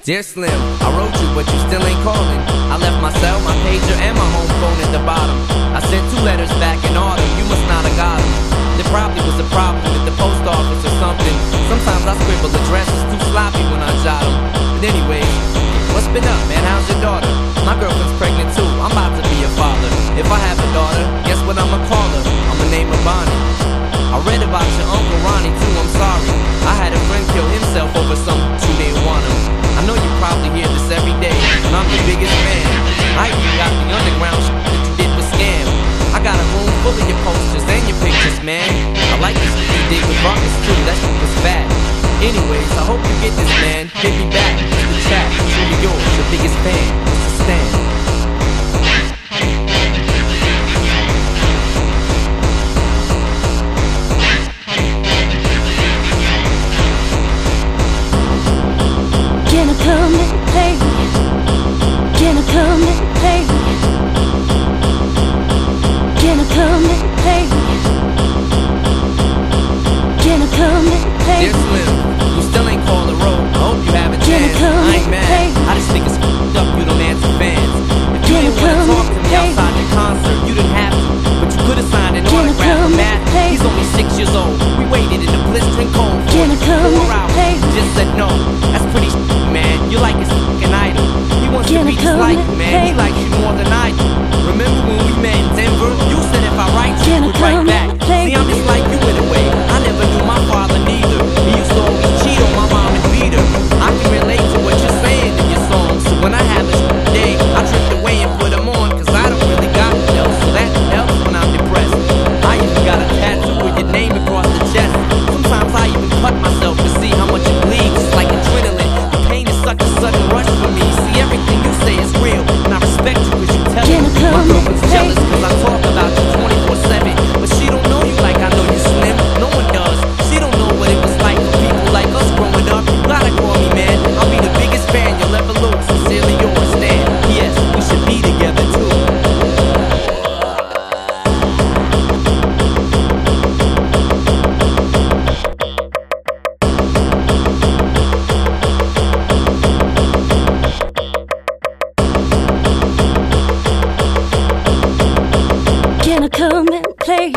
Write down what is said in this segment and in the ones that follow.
Dear Slim, I wrote you, but you still ain't calling. I left my cell, my pager, and my home phone at the bottom. I sent 2 letters back in autumn, you must not have got them. There probably was a problem at the post office or something. Sometimes I scribble addresses too sloppy when I jot them. But anyways, what's been up, man? How's your daughter? My girlfriend's pregnant too, I'm about to be a father. If I have a daughter, guess what I'ma call her? I'ma name her Bonnie. I read about your Uncle Ronnie too, I'm sorry. I had a friend kill himself over some who didn't want him. I know you probably hear this every day, and I'm the biggest fan. I even got the underground shit that you did with Scam. I got a room full of your posters and your pictures, man. I like this shit you did with Ruckus too, that shit was fat. Anyways, I hope you get this, man. Hit me back, the chat, truly yours, your biggest fan, Mr. Stan. Can I come and play? Can I come and play? Can I come and play? Can I come and play? Dear Slim, you still ain't called the road. I hope you have a chance. I ain't mad. I just think it's f***ed up you don't answer fans. If you didn't want to talk to me outside the concert, you didn't have to. But you could have signed an autograph for Matt. He's only 6 years old. We waited in the blistering cold for 4 hours. He just said no. That's pretty man. You're like his fucking idol. He wants to be just like you, man. He likes you more than I do. Remember when we met in Denver? You said if I write you, would write back. See, I'm just like you in a way. I never knew my father neither. He used to always cheat on my mom and beat her. I can relate to what you're saying in your songs. So when I have a day, I drift away and put them on, cause I don't really got it else. So that helps when I'm depressed. I even got a tattoo with your name across the chest. Sometimes I even cut myself to see how much it bleeds. It's like adrenaline. The pain is such a sudden rush for me. See, everything you say is real, and I respect you cause you tell me. My girlfriend's jealous cause I talk about you 24/7. But she don't know you like I know you, Slim. No one does. She don't know what it was like for people like us growing up. You gotta call me, man. I'll be the biggest fan you'll ever lose. Sincerely yours, Stan. Yes, we should be together too. Can I come and play?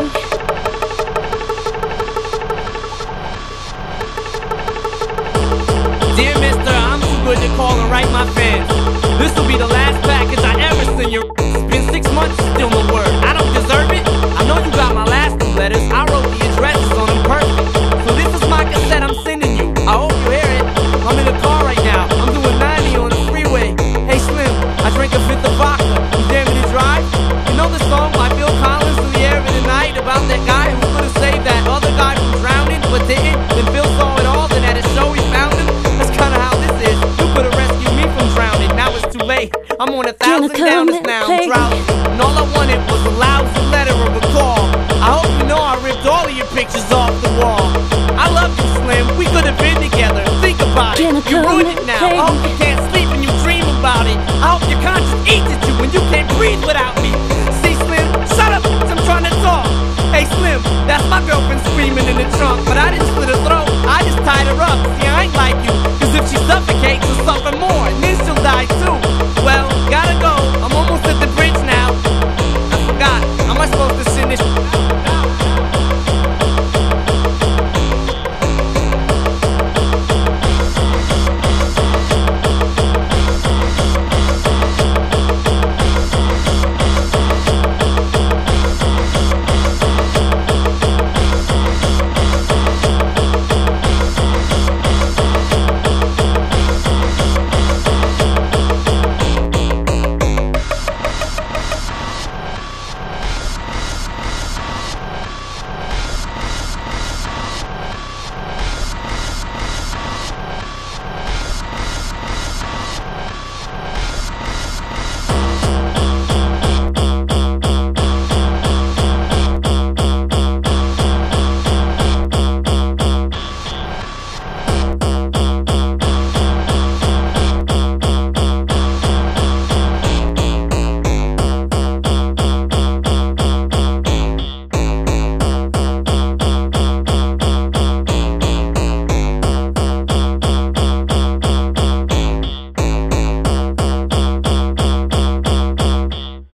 Dear mister, I'm too good to call and write my fans. This'll be the last package I ever send you. It's been 6 months, still no word. I don't deserve it. I know you got my last 2 letters. I wrote the addresses on them perfect. So this is my cassette I'm sending you. I hope you hear it. I'm in the car right now. I'm doing 90 on the freeway. Hey Slim, I drank a 5th of vodka. You dare me to drive? You know the song by Phil Collins in the air of the night about that guy who could have saved that other guy from drowning but didn't? Then Phil saw it all, then at his show he found him. That's kinda how this is. You could have rescued me from drowning. Now it's too late. I'm on 1,000 downers now. I'm drowning. And all I wanted was a lousy letter of a call. I hope you know I ripped all of your pictures off the wall. I love you, Slim. We could have been together. Think about it. You ruined it now. I hope you can't sleep and you dream about it. I hope your conscience eats at you when you can't breathe without me. See, Slim, shut up. I'm trying to talk. Hey, Slim, that's my girlfriend screaming in the trunk, but I didn't